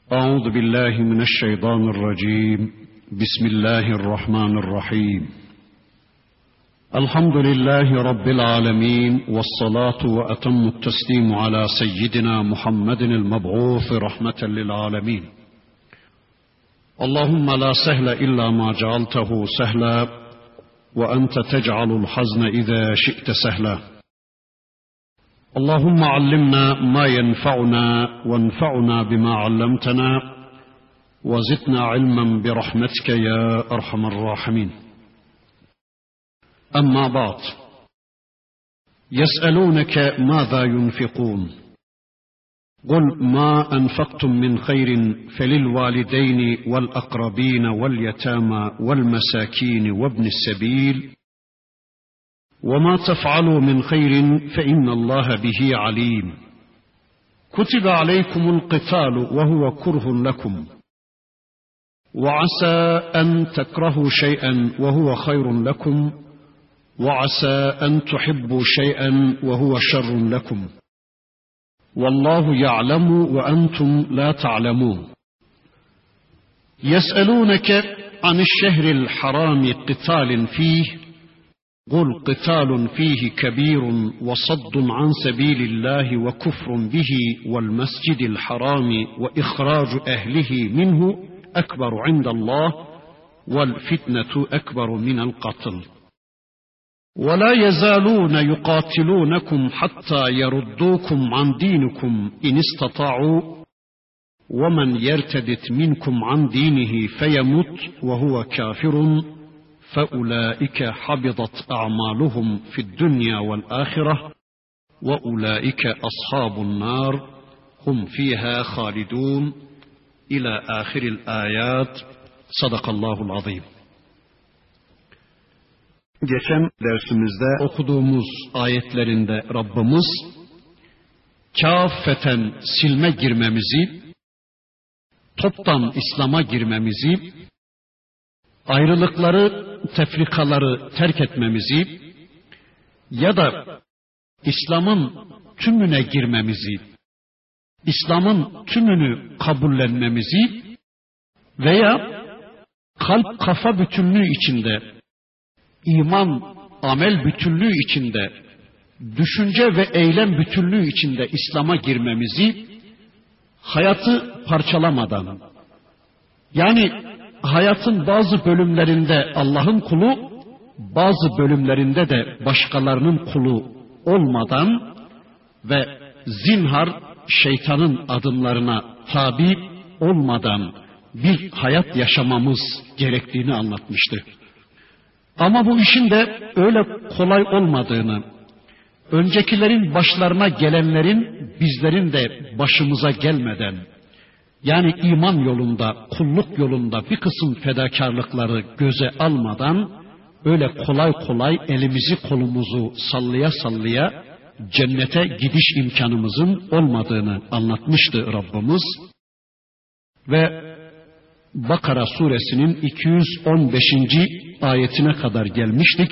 أعوذ بالله من الشيطان الرجيم. بسم الله الرحمن الرحيم. الحمد لله رب العالمين، والصلاة وأتم التسليم على سيدنا محمد المبعوث رحمة للعالمين. اللهم لا سهل إلا ما جعلته سهلا، وأنت تجعل الحزن إذا شئت سهلا. اللهم علمنا ما ينفعنا، وانفعنا بما علمتنا، وزدنا علما برحمتك يا أرحم الراحمين. أما بعد، يسألونك ماذا ينفقون؟ قل ما أنفقتم من خير فللوالدين والأقربين واليتامى والمساكين وابن السبيل، وما تفعلوا من خير فإن الله به عليم. كتب عليكم القتال وهو كره لكم، وعسى أن تكرهوا شيئا وهو خير لكم، وعسى أن تحبوا شيئا وهو شر لكم، والله يعلم وأنتم لا تعلمون. يسألونك عن الشهر الحرام قتال فيه، قل قتال فيه كبير وصد عن سبيل الله وكفر به والمسجد الحرام وإخراج أهله منه أكبر عند الله، والفتنة أكبر من القتل. ولا يزالون يقاتلونكم حتى يردوكم عن دينكم إن استطاعوا، ومن يرتد منكم عن دينه فيمت وهو كافر فأولئك حبطت أعمالهم في الدنيا والآخرة، وأولئك أصحاب النار هم فيها خالدون. إلى آخر الآيات. Sadakallahul azim. Geçen dersimizde okuduğumuz ayetlerinde Rabbimiz kâffeten silme girmemizi, toptan İslam'a girmemizi, ayrılıkları, tefrikaları terk etmemizi ya da İslam'ın tümüne girmemizi, İslam'ın tümünü kabullenmemizi veya kalp kafa bütünlüğü içinde, iman amel bütünlüğü içinde, düşünce ve eylem bütünlüğü içinde İslam'a girmemizi, hayatı parçalamadan, yani hayatın bazı bölümlerinde Allah'ın kulu, bazı bölümlerinde de başkalarının kulu olmadan ve zinhar şeytanın adımlarına tabi olmadan bir hayat yaşamamız gerektiğini anlatmıştı. Ama bu işin de öyle kolay olmadığını, öncekilerin başlarına gelenlerin bizlerin de başımıza gelmeden, yani iman yolunda, kulluk yolunda bir kısım fedakarlıkları göze almadan öyle kolay kolay elimizi kolumuzu sallaya sallaya cennete gidiş imkanımızın olmadığını anlatmıştı Rabbimiz. Ve Bakara suresinin 215. ayetine kadar gelmiştik.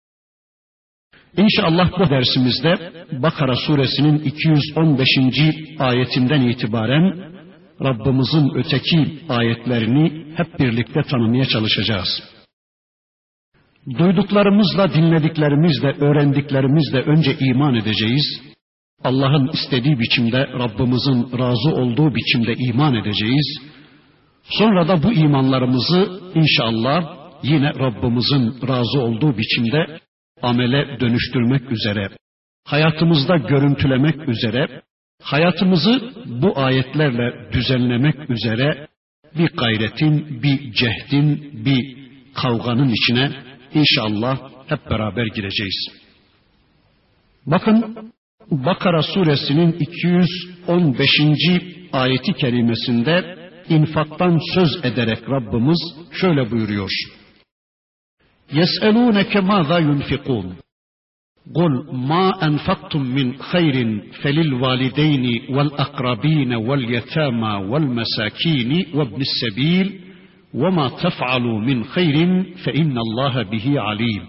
İnşallah bu dersimizde Bakara suresinin 215. ayetinden itibaren Rabbimizin öteki ayetlerini hep birlikte tanımaya çalışacağız. Duyduklarımızla, dinlediklerimizle, öğrendiklerimizle önce iman edeceğiz. Allah'ın istediği biçimde, Rabbimizin razı olduğu biçimde iman edeceğiz. Sonra da bu imanlarımızı inşallah yine Rabbimizin razı olduğu biçimde amele dönüştürmek üzere, hayatımızda görüntülemek üzere, hayatımızı bu ayetlerle düzenlemek üzere bir gayretin, bir cehdin, bir kavganın içine inşallah hep beraber gireceğiz. Bakın Bakara suresinin 215. ayeti kerimesinde infaktan söz ederek Rabbimiz şöyle buyuruyor. يَسْأَلُونَكَ مَاذَا يُنْفِقُونَ قُلْ مَا أَنْفَقْتُمْ مِنْ خَيْرٍ فَلِلْوَالِدَيْنِ وَالْأَقْرَبِينَ وَالْيَتَامَى وَالْمَسَاكِينِ وَابْنِ السَّبِيلِ وَمَا تَفْعَلُوا مِنْ خَيْرٍ فَإِنَّ اللّٰهَ بِهِ عَلِيمٌ.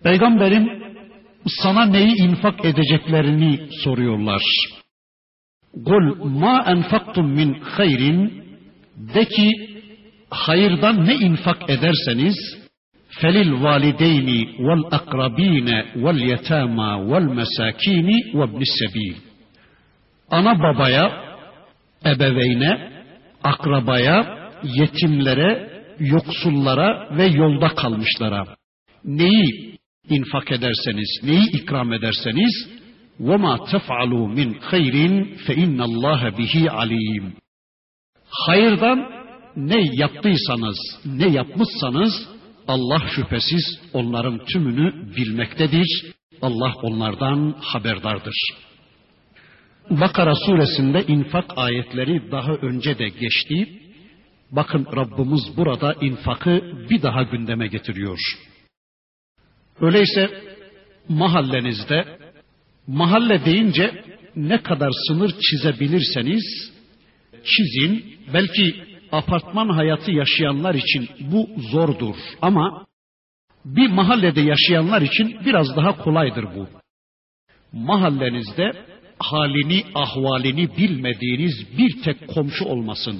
Peygamberim sana neyi infak edeceklerini soruyorlar. Kul ma enfaktum min hayrin, de ki hayırdan ne infak ederseniz, felil valideyni vel akrabine vel yetama vel mesakini ve ibnis sebil. Ana babaya, ebeveyne, akrabaya, yetimlere, yoksullara ve yolda kalmışlara neyi infak ederseniz, neyi ikram ederseniz, وَمَا تَفْعَلُوا مِنْ خَيْرٍ فَاِنَّ اللّٰهَ بِهِ عَلِيمٌ. Hayırdan ne yaptıysanız, ne yapmışsanız, Allah şüphesiz onların tümünü bilmektedir. Allah onlardan haberdardır. Bakara suresinde infak ayetleri daha önce de geçti. Bakın Rabbimiz burada infakı bir daha gündeme getiriyor. Öyleyse mahallenizde, mahalle deyince ne kadar sınır çizebilirseniz çizin. Belki apartman hayatı yaşayanlar için bu zordur ama bir mahallede yaşayanlar için biraz daha kolaydır bu. Mahallenizde halini, ahvalini bilmediğiniz bir tek komşu olmasın.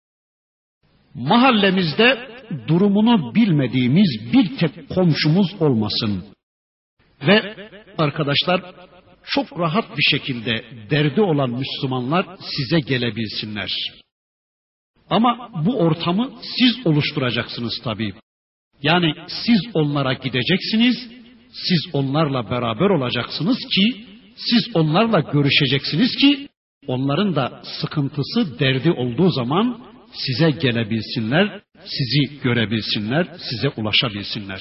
Mahallemizde durumunu bilmediğimiz bir tek komşumuz olmasın. Ve arkadaşlar, çok rahat bir şekilde derdi olan Müslümanlar size gelebilsinler. Ama bu ortamı siz oluşturacaksınız tabii. Yani siz onlara gideceksiniz, siz onlarla beraber olacaksınız ki, siz onlarla görüşeceksiniz ki, onların da sıkıntısı, derdi olduğu zaman size gelebilsinler, sizi görebilsinler, size ulaşabilsinler.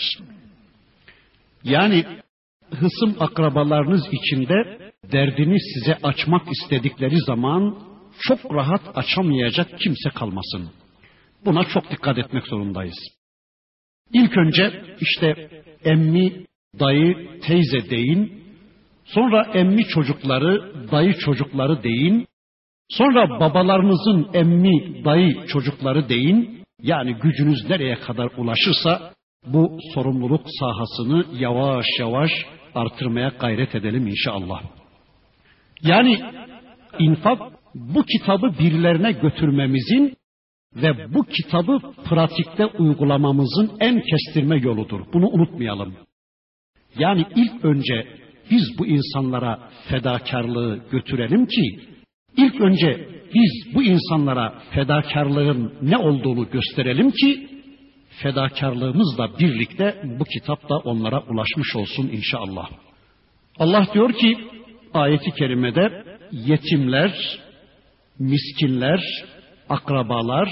Yani hısım akrabalarınız içinde derdini size açmak istedikleri zaman çok rahat açamayacak kimse kalmasın. Buna çok dikkat etmek zorundayız. İlk önce işte emmi, dayı, teyze deyin. Sonra emmi çocukları, dayı çocukları deyin. Sonra babalarınızın emmi, dayı çocukları deyin. Yani gücünüz nereye kadar ulaşırsa bu sorumluluk sahasını yavaş yavaş artırmaya gayret edelim inşallah. Yani infak bu kitabı birilerine götürmemizin ve bu kitabı pratikte uygulamamızın en kestirme yoludur. Bunu unutmayalım. Yani ilk önce biz bu insanlara fedakarlığı götürelim ki, ilk önce biz bu insanlara fedakarlığın ne olduğunu gösterelim ki, fedakarlığımızla birlikte bu kitap da onlara ulaşmış olsun inşallah. Allah diyor ki ayeti kerimede, yetimler, miskinler, akrabalar,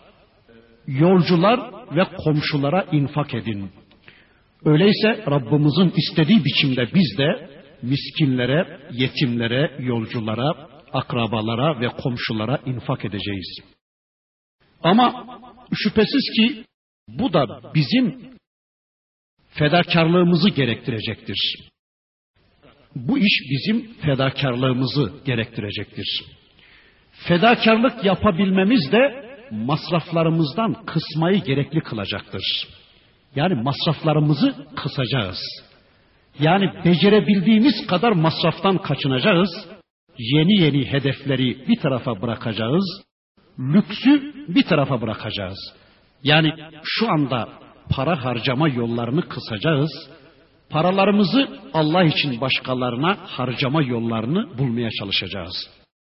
yolcular ve komşulara infak edin. Öyleyse Rabbimizin istediği biçimde biz de miskinlere, yetimlere, yolculara, akrabalara ve komşulara infak edeceğiz. Ama şüphesiz ki bu da bizim fedakarlığımızı gerektirecektir. Bu iş bizim fedakarlığımızı gerektirecektir. Fedakarlık yapabilmemiz de masraflarımızdan kısmayı gerekli kılacaktır. Yani masraflarımızı kısacağız. Yani becerebildiğimiz kadar masraftan kaçınacağız. Yeni yeni hedefleri bir tarafa bırakacağız. Lüksü bir tarafa bırakacağız. Yani şu anda para harcama yollarını kısacağız. Paralarımızı Allah için başkalarına harcama yollarını bulmaya çalışacağız.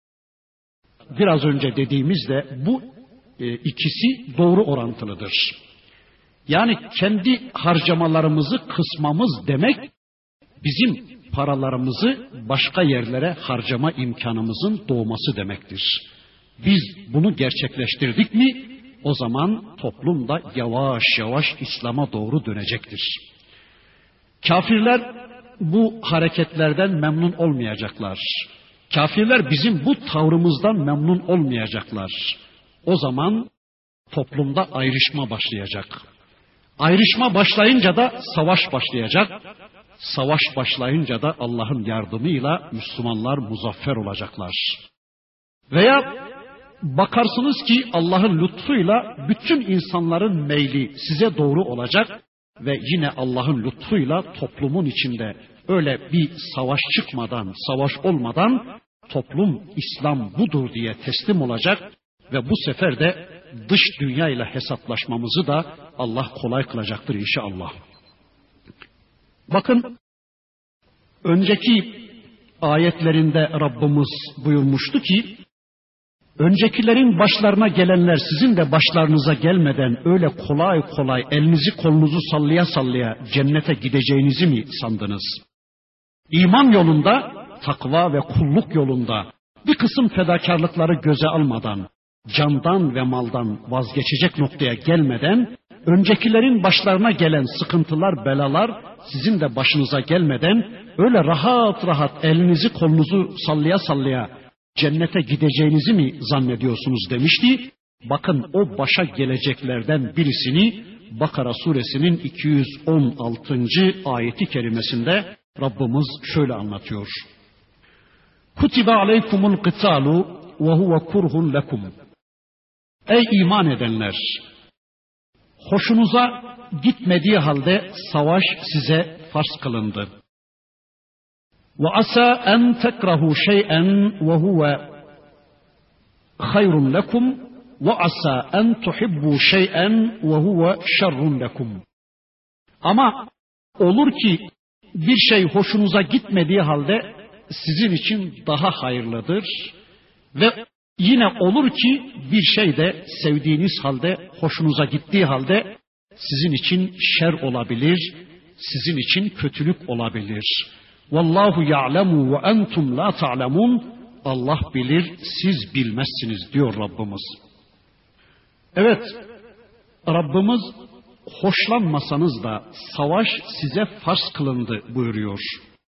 Biraz önce dediğimizde bu ikisi doğru orantılıdır. Yani kendi harcamalarımızı kısmamız demek, bizim paralarımızı başka yerlere harcama imkanımızın doğması demektir. Biz bunu gerçekleştirdik mi, o zaman toplum da yavaş yavaş İslam'a doğru dönecektir. Kafirler bu hareketlerden memnun olmayacaklar. Kafirler bizim bu tavrımızdan memnun olmayacaklar. O zaman toplumda ayrışma başlayacak. Ayrışma başlayınca da savaş başlayacak. Savaş başlayınca da Allah'ın yardımıyla Müslümanlar muzaffer olacaklar. Veya bakarsınız ki Allah'ın lütfuyla bütün insanların meyli size doğru olacak ve yine Allah'ın lütfuyla toplumun içinde öyle bir savaş çıkmadan, savaş olmadan toplum İslam budur diye teslim olacak ve bu sefer de dış dünya ile hesaplaşmamızı da Allah kolay kılacaktır inşallah. Bakın, önceki ayetlerinde Rabbimiz buyurmuştu ki, öncekilerin başlarına gelenler sizin de başlarınıza gelmeden öyle kolay kolay elinizi kolunuzu sallaya sallaya cennete gideceğinizi mi sandınız? İman yolunda, takva ve kulluk yolunda bir kısım fedakarlıkları göze almadan, candan ve maldan vazgeçecek noktaya gelmeden, öncekilerin başlarına gelen sıkıntılar, belalar sizin de başınıza gelmeden öyle rahat rahat elinizi kolunuzu sallaya sallaya cennete gideceğinizi mi zannediyorsunuz demişti. Bakın, o başa geleceklerden birisini Bakara suresinin 216. ayeti kerimesinde Rabbimiz şöyle anlatıyor. Kutibe aleykumul kıtalu ve huve kurhun lekum. Ey iman edenler! Hoşunuza gitmediği halde savaş size farz kılındı. Ve asa en tekrahu şey'en ve huve hayrun lekum ve asa en tuhibbu şey'en ve huve şerrun lekum. Ama olur ki bir şey hoşunuza gitmediği halde sizin için daha hayırlıdır ve yine olur ki bir şey de sevdiğiniz halde, hoşunuza gittiği halde sizin için şer olabilir, sizin için kötülük olabilir. Vallahu ya'lemu ve entum la ta'lemun. Allah bilir, siz bilmezsiniz diyor Rabbimiz. Evet, Rabbimiz hoşlanmasanız da savaş size farz kılındı buyuruyor.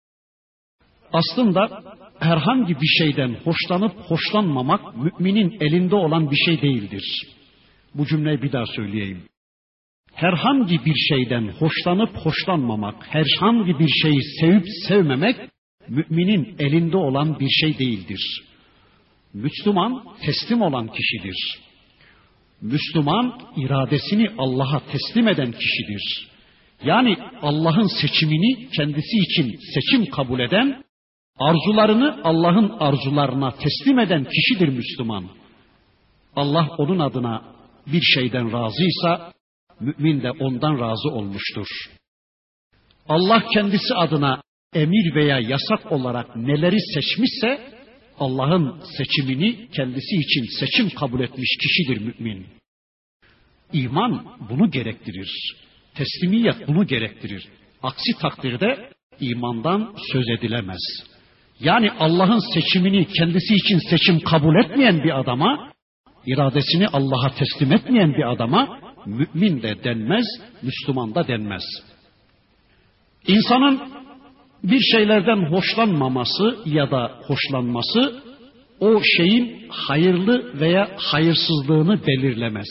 Aslında herhangi bir şeyden hoşlanıp hoşlanmamak müminin elinde olan bir şey değildir. Bu cümleyi bir daha söyleyeyim. Herhangi bir şeyden hoşlanıp hoşlanmamak, herhangi bir şeyi sevip sevmemek müminin elinde olan bir şey değildir. Müslüman teslim olan kişidir. Müslüman iradesini Allah'a teslim eden kişidir. Yani Allah'ın seçimini kendisi için seçim kabul eden, arzularını Allah'ın arzularına teslim eden kişidir Müslüman. Allah onun adına bir şeyden razıysa, mümin de ondan razı olmuştur. Allah kendisi adına emir veya yasak olarak neleri seçmişse, Allah'ın seçimini kendisi için seçim kabul etmiş kişidir mümin. İman bunu gerektirir. Teslimiyet bunu gerektirir. Aksi takdirde imandan söz edilemez. Yani Allah'ın seçimini kendisi için seçim kabul etmeyen bir adama, iradesini Allah'a teslim etmeyen bir adama mümin de denmez, Müslüman da denmez. İnsanın bir şeylerden hoşlanmaması ya da hoşlanması o şeyin hayırlı veya hayırsızlığını belirlemez.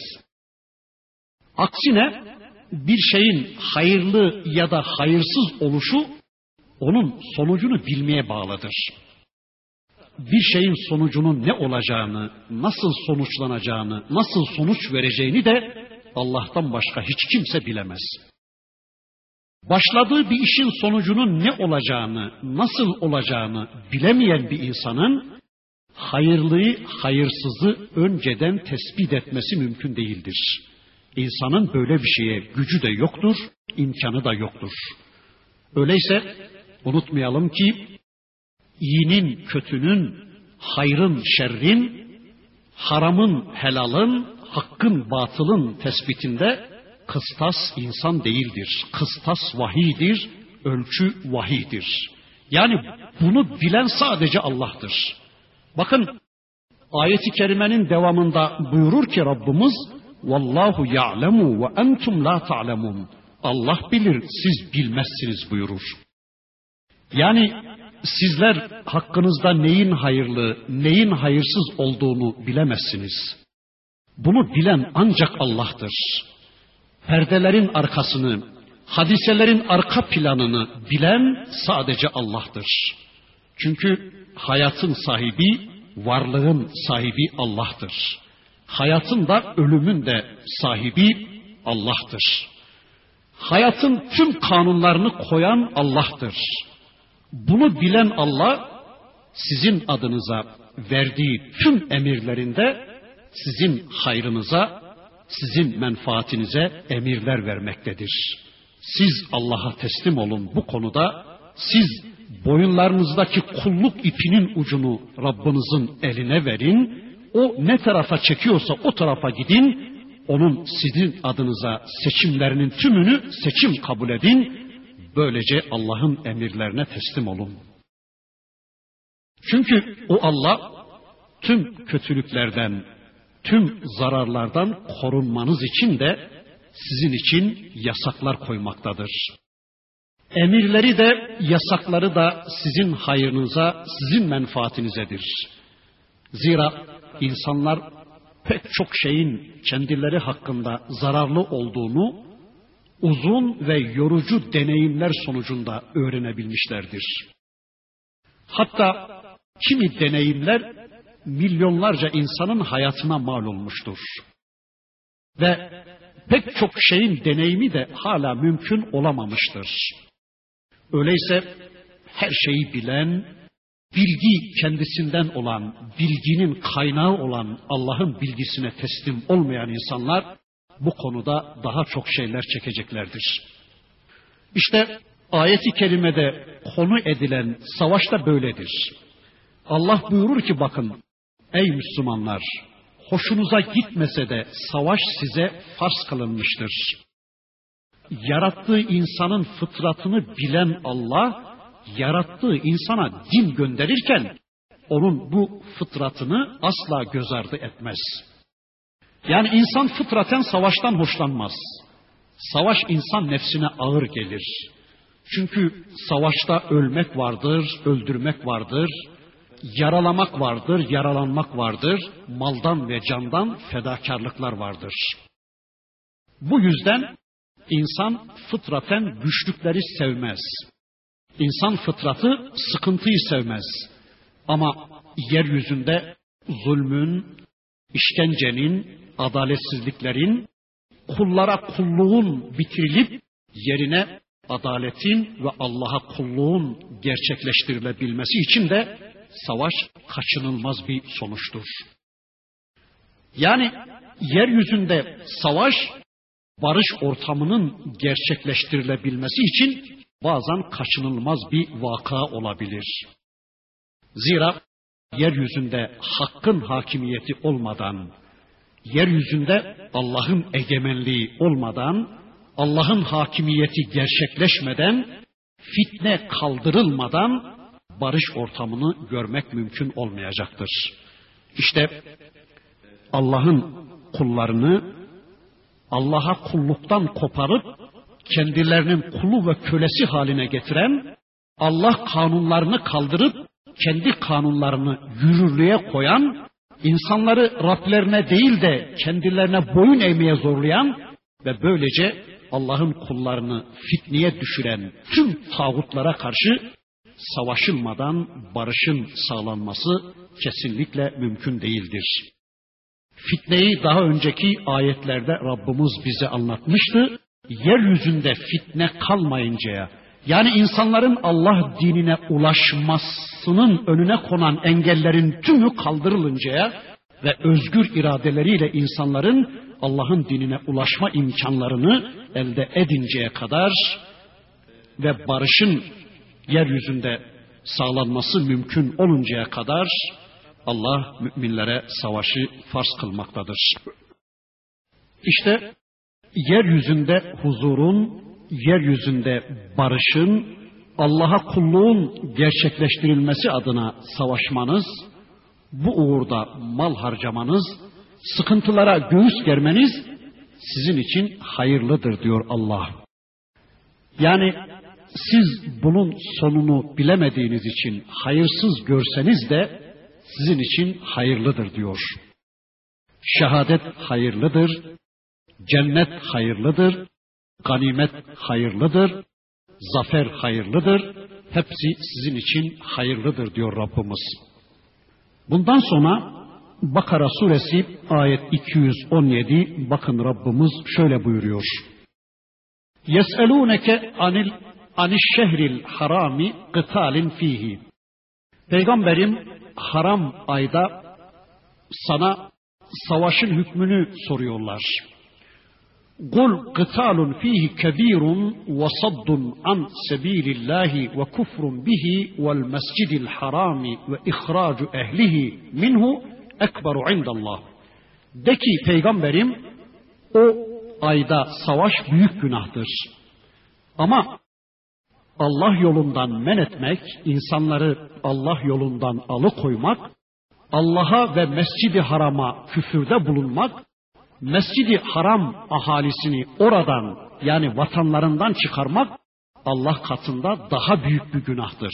Aksine bir şeyin hayırlı ya da hayırsız oluşu onun sonucunu bilmeye bağlıdır. Bir şeyin sonucunun ne olacağını, nasıl sonuçlanacağını, nasıl sonuç vereceğini de Allah'tan başka hiç kimse bilemez. Başladığı bir işin sonucunun ne olacağını, nasıl olacağını bilemeyen bir insanın hayırlıyı, hayırsızı önceden tespit etmesi mümkün değildir. İnsanın böyle bir şeye gücü de yoktur, imkanı da yoktur. Öyleyse unutmayalım ki iyinin, kötünün, hayrın, şerrin, haramın, helalın, hakkın, batılın tespitinde kıstas insan değildir. Kıstas vahiydir, ölçü vahiydir. Yani bunu bilen sadece Allah'tır. Bakın ayet-i kerimenin devamında buyurur ki Rabbimiz Vallahu ya'lemu ve entum la ta'lemun. Allah bilir, siz bilmezsiniz buyurur. Yani sizler hakkınızda neyin hayırlı, neyin hayırsız olduğunu bilemezsiniz. Bunu bilen ancak Allah'tır. Perdelerin arkasını, hadiselerin arka planını bilen sadece Allah'tır. Çünkü hayatın sahibi, varlığın sahibi Allah'tır. Hayatın da ölümün de sahibi Allah'tır. Hayatın tüm kanunlarını koyan Allah'tır. Bunu bilen Allah, sizin adınıza verdiği tüm emirlerinde sizin hayrınıza, sizin menfaatinize emirler vermektedir. Siz Allah'a teslim olun bu konuda. Siz boyunlarınızdaki kulluk ipinin ucunu Rabbinizin eline verin. O ne tarafa çekiyorsa o tarafa gidin. Onun sizin adınıza seçimlerinin tümünü seçim kabul edin. Böylece Allah'ın emirlerine teslim olun. Çünkü o Allah tüm kötülüklerden, tüm zararlardan korunmanız için de sizin için yasaklar koymaktadır. Emirleri de yasakları da sizin hayrınıza, sizin menfaatinizedir. Zira insanlar pek çok şeyin kendileri hakkında zararlı olduğunu uzun ve yorucu deneyimler sonucunda öğrenebilmişlerdir. Hatta kimi deneyimler milyonlarca insanın hayatına mal olmuştur. Ve pek çok şeyin deneyimi de hala mümkün olamamıştır. Öyleyse her şeyi bilen, bilgi kendisinden olan, bilginin kaynağı olan Allah'ın bilgisine teslim olmayan insanlar bu konuda daha çok şeyler çekeceklerdir. İşte ayet-i kerimede konu edilen savaş da böyledir. Allah buyurur ki bakın, ey Müslümanlar, hoşunuza gitmese de savaş size farz kılınmıştır. Yarattığı insanın fıtratını bilen Allah, yarattığı insana din gönderirken onun bu fıtratını asla göz ardı etmez. Yani insan fıtraten savaştan hoşlanmaz. Savaş insan nefsine ağır gelir. Çünkü savaşta ölmek vardır, öldürmek vardır, yaralamak vardır, yaralanmak vardır, maldan ve candan fedakarlıklar vardır. Bu yüzden insan fıtraten güçlükleri sevmez. İnsan fıtratı sıkıntıyı sevmez. Ama yeryüzünde zulmün, işkencenin, adaletsizliklerin, kullara kulluğun bitirilip yerine adaletin ve Allah'a kulluğun gerçekleştirilebilmesi için de savaş kaçınılmaz bir sonuçtur. Yani yeryüzünde savaş, barış ortamının gerçekleştirilebilmesi için bazen kaçınılmaz bir vaka olabilir. Zira yeryüzünde hakkın hakimiyeti olmadan, yeryüzünde Allah'ın egemenliği olmadan, Allah'ın hakimiyeti gerçekleşmeden, fitne kaldırılmadan barış ortamını görmek mümkün olmayacaktır. İşte Allah'ın kullarını Allah'a kulluktan koparıp kendilerinin kulu ve kölesi haline getiren, Allah kanunlarını kaldırıp kendi kanunlarını yürürlüğe koyan, insanları Rablerine değil de kendilerine boyun eğmeye zorlayan ve böylece Allah'ın kullarını fitneye düşüren tüm tağutlara karşı savaşılmadan barışın sağlanması kesinlikle mümkün değildir. Fitneyi daha önceki ayetlerde Rabbimiz bize anlatmıştı. Yeryüzünde fitne kalmayıncaya, yani insanların Allah dinine ulaşmasının önüne konan engellerin tümü kaldırılıncaya ve özgür iradeleriyle insanların Allah'ın dinine ulaşma imkanlarını elde edinceye kadar ve barışın yeryüzünde sağlanması mümkün oluncaya kadar Allah müminlere savaşı farz kılmaktadır. İşte yeryüzünde huzurun, yeryüzünde barışın, Allah'a kulluğun gerçekleştirilmesi adına savaşmanız, bu uğurda mal harcamanız, sıkıntılara göğüs germeniz sizin için hayırlıdır diyor Allah. Yani siz bunun sonunu bilemediğiniz için hayırsız görseniz de sizin için hayırlıdır diyor. Şehadet hayırlıdır, cennet hayırlıdır, ganimet hayırlıdır, zafer hayırlıdır. Hepsi sizin için hayırlıdır diyor Rabbimiz. Bundan sonra Bakara suresi ayet 217, bakın Rabbimiz şöyle buyuruyor. Yes'elûneke anil şehril harami kıtalin fihi Peygamberim haram ayda sana savaşın hükmünü soruyorlar. Kul kıtalun fihi kebirun ve saddun an sebilillahi ve kufrun bihi vel mescidil harami ve ihracu ehlihi minhu ekberu indallah. De ki peygamberim, o ayda savaş büyük günahtır. Ama Allah yolundan men etmek, insanları Allah yolundan alıkoymak, Allah'a ve Mescid-i Haram'a küfürde bulunmak, Mescid-i Haram ahalisini oradan, yani vatanlarından çıkarmak Allah katında daha büyük bir günahtır.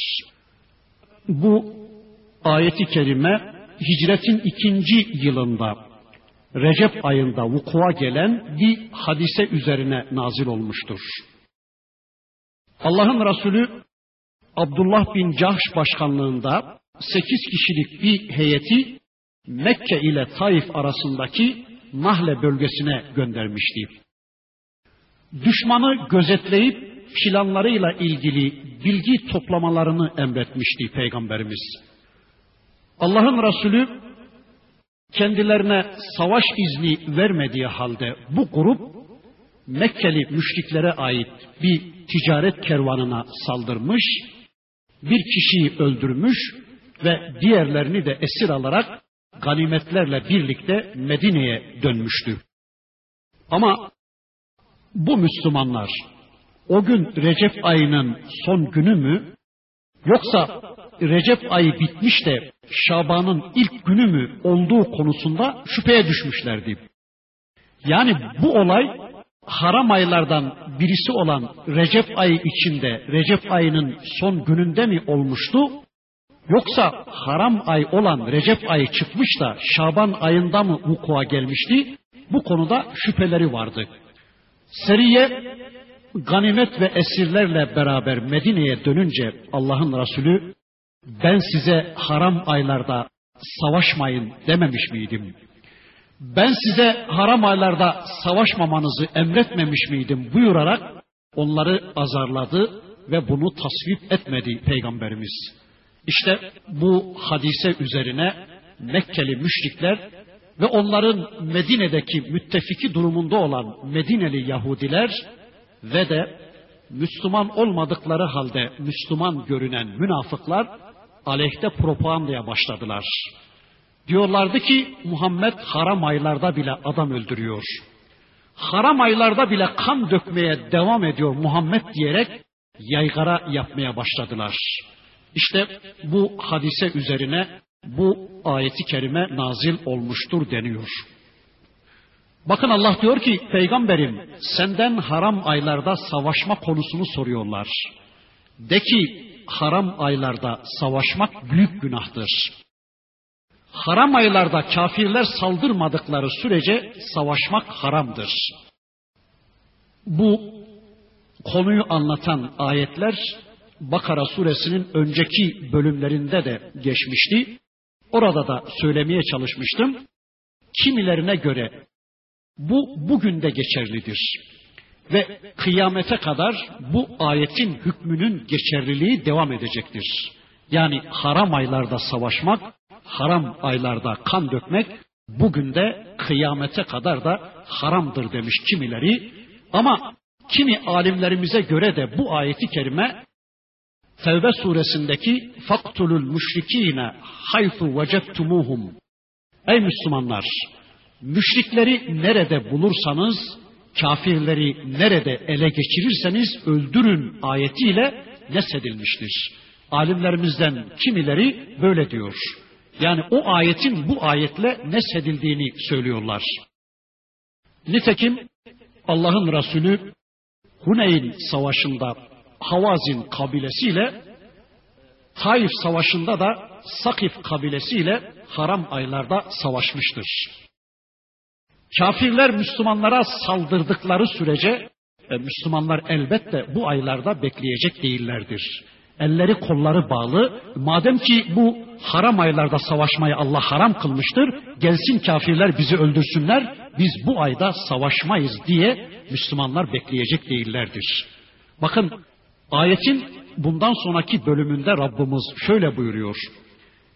Bu ayeti kerime hicretin 2. yılında Recep ayında vukua gelen bir hadise üzerine nazil olmuştur. Allah'ın Resulü Abdullah bin Cahş başkanlığında 8 kişilik bir heyeti Mekke ile Taif arasındaki Nahle bölgesine göndermişti. Düşmanı gözetleyip planlarıyla ilgili bilgi toplamalarını emretmişti Peygamberimiz. Allah'ın Resulü kendilerine savaş izni vermediği halde bu grup Mekkeli müşriklere ait bir ticaret kervanına saldırmış, bir kişiyi öldürmüş ve diğerlerini de esir alarak ganimetlerle birlikte Medine'ye dönmüştü. Ama bu Müslümanlar o gün Recep ayının son günü mü, yoksa Recep ayı bitmiş de Şaban'ın ilk günü mü olduğu konusunda şüpheye düşmüşlerdi. Yani bu olay haram aylardan birisi olan Recep ayı içinde, Recep ayının son gününde mi olmuştu? Yoksa haram ay olan Recep ayı çıkmış da Şaban ayında mı vukua gelmişti? Bu konuda şüpheleri vardı. Seriye ganimet ve esirlerle beraber Medine'ye dönünce Allah'ın Resulü, ben size haram aylarda savaşmayın dememiş miydim? Ben size haram aylarda savaşmamanızı emretmemiş miydim buyurarak onları azarladı ve bunu tasvip etmedi Peygamberimiz. İşte bu hadise üzerine Mekkeli müşrikler ve onların Medine'deki müttefiki durumunda olan Medineli Yahudiler ve de Müslüman olmadıkları halde Müslüman görünen münafıklar aleyhte propagandaya başladılar. Diyorlardı ki Muhammed haram aylarda bile adam öldürüyor. Haram aylarda bile kan dökmeye devam ediyor Muhammed diyerek yaygara yapmaya başladılar. İşte bu hadise üzerine bu ayeti kerime nazil olmuştur deniyor. Bakın Allah diyor ki peygamberim senden haram aylarda savaşma konusunu soruyorlar. De ki haram aylarda savaşmak büyük günahtır. Haram aylarda kafirler saldırmadıkları sürece savaşmak haramdır. Bu konuyu anlatan ayetler Bakara suresinin önceki bölümlerinde de geçmişti. Orada da söylemeye çalışmıştım. Kimilerine göre bu bugün de geçerlidir. Ve kıyamete kadar bu ayetin hükmünün geçerliliği devam edecektir. Yani haram aylarda savaşmak, haram aylarda kan dökmek bugün de kıyamete kadar da haramdır demiş kimileri. Ama kimi alimlerimize göre de bu ayeti kerime Tevbe suresindeki faktulul müşrikine haythu vecettumuhum. Ey Müslümanlar, müşrikleri nerede bulursanız, kafirleri nerede ele geçirirseniz öldürün ayetiyle nesedilmiştir. Alimlerimizden kimileri böyle diyor. Yani o ayetin bu ayetle nesedildiğini söylüyorlar. Nitekim Allah'ın Resulü Huneyn Savaşı'nda Havazin kabilesiyle, Taif Savaşı'nda da Sakif kabilesiyle haram aylarda savaşmıştır. Kafirler Müslümanlara saldırdıkları sürece Müslümanlar elbette bu aylarda bekleyecek değillerdir. Elleri kolları bağlı. Madem ki bu haram aylarda savaşmayı Allah haram kılmıştır, gelsin kafirler bizi öldürsünler, biz bu ayda savaşmayız diye Müslümanlar bekleyecek değillerdir. Bakın ayetin bundan sonraki bölümünde Rabbimiz şöyle buyuruyor.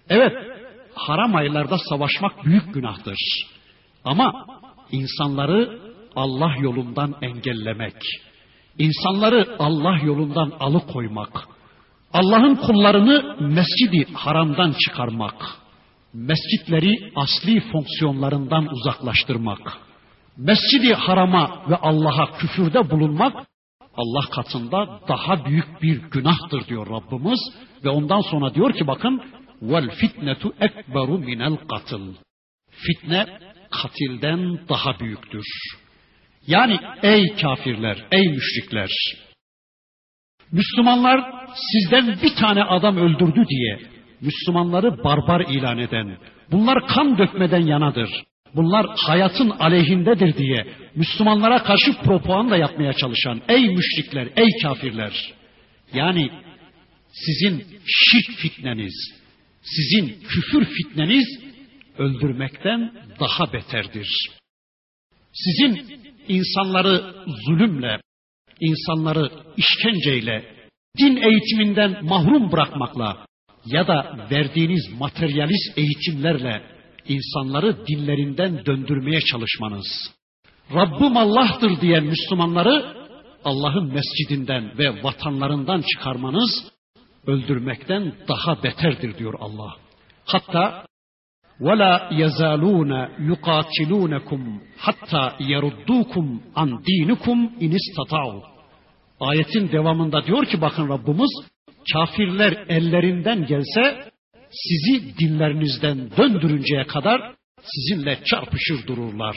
Evet, haram aylarda savaşmak büyük günahtır. Ama insanları Allah yolundan engellemek, insanları Allah yolundan alıkoymak, Allah'ın kullarını Mescid-i Haram'dan çıkarmak, mescitleri asli fonksiyonlarından uzaklaştırmak, Mescid-i Haram'a ve Allah'a küfürde bulunmak, Allah katında daha büyük bir günahtır diyor Rabbimiz. Ve ondan sonra diyor ki bakın, vel fitnetu ekberu minel katıl. Fitne katilden daha büyüktür. Yani ey kafirler, ey müşrikler, Müslümanlar sizden bir tane adam öldürdü diye Müslümanları barbar ilan eden, bunlar kan dökmeden yanadır, bunlar hayatın aleyhindedir diye Müslümanlara karşı propaganda yapmaya çalışan ey müşrikler, ey kafirler, yani sizin şirk fitneniz, sizin küfür fitneniz öldürmekten daha beterdir. Sizin insanları zulümle, insanları işkenceyle, din eğitiminden mahrum bırakmakla ya da verdiğiniz materyalist eğitimlerle insanları dinlerinden döndürmeye çalışmanız, Rabbim Allah'tır diyen Müslümanları Allah'ın mescidinden ve vatanlarından çıkarmanız öldürmekten daha beterdir diyor Allah. Hatta وَلَا يَزَالُونَ يُقَاتِلُونَكُمْ حَتَّى يَرُدُّوكُمْ عَنْ دِينِكُمْ اِنْ اسْتَطَعُوا. Ayetin devamında diyor ki bakın Rabbimiz, kafirler ellerinden gelse sizi dinlerinizden döndürünceye kadar sizinle çarpışır dururlar.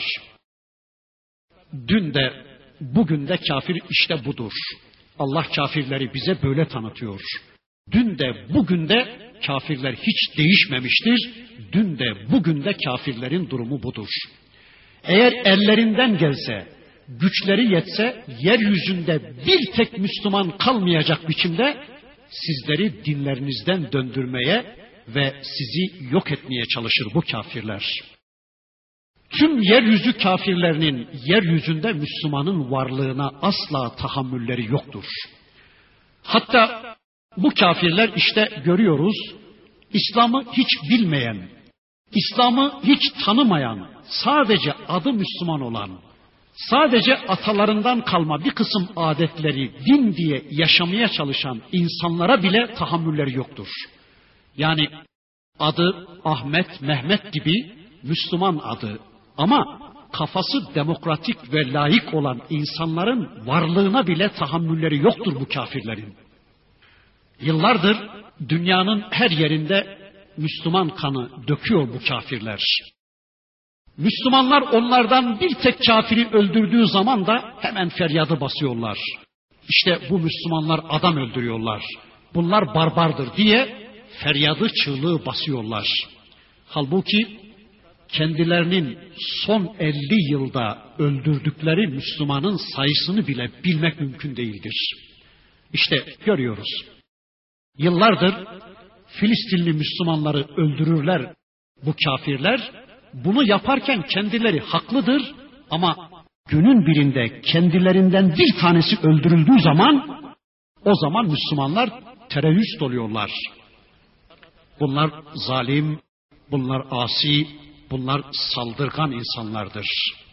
Dün de bugün de kafir işte budur. Allah kafirleri bize böyle tanıtıyor. Dün de bugün de kafirler hiç değişmemiştir. Dün de bugün de kafirlerin durumu budur. Eğer ellerinden gelse, güçleri yetse, yeryüzünde bir tek Müslüman kalmayacak biçimde sizleri dinlerinizden döndürmeye ve sizi yok etmeye çalışır bu kafirler. Tüm yeryüzü kafirlerinin yeryüzünde Müslümanın varlığına asla tahammülleri yoktur. Hatta bu kafirler işte görüyoruz, İslam'ı hiç bilmeyen, İslam'ı hiç tanımayan, sadece adı Müslüman olan, sadece atalarından kalma bir kısım adetleri din diye yaşamaya çalışan insanlara bile tahammülleri yoktur. Yani adı Ahmet, Mehmet gibi Müslüman adı ama kafası demokratik ve layık olan insanların varlığına bile tahammülleri yoktur bu kafirlerin. Yıllardır dünyanın her yerinde Müslüman kanı döküyor bu kafirler. Müslümanlar onlardan bir tek kafiri öldürdüğü zaman da hemen feryadı basıyorlar. İşte bu Müslümanlar adam öldürüyorlar, bunlar barbardır diye feryadı çığlığı basıyorlar. Halbuki kendilerinin son 50 yılda öldürdükleri Müslümanın sayısını bile bilmek mümkün değildir. İşte görüyoruz. Yıllardır Filistinli Müslümanları öldürürler bu kafirler. Bunu yaparken kendileri haklıdır ama günün birinde kendilerinden bir tanesi öldürüldüğü zaman o zaman Müslümanlar terörist oluyorlar. Bunlar zalim, bunlar asi, bunlar saldırgan insanlardır.